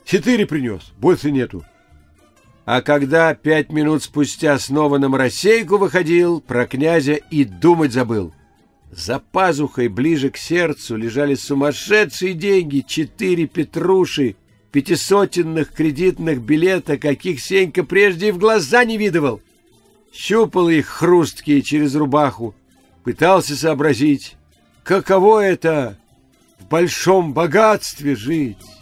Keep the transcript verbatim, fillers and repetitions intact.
Четыре принес, больше нету. А когда пять минут спустя снова на моросейку выходил, про князя и думать забыл. За пазухой ближе к сердцу лежали сумасшедшие деньги, четыре петруши, пятисотенных кредитных билета, каких Сенька прежде и в глаза не видывал. Щупал их хрусткие через рубаху, пытался сообразить, каково это в большом богатстве жить.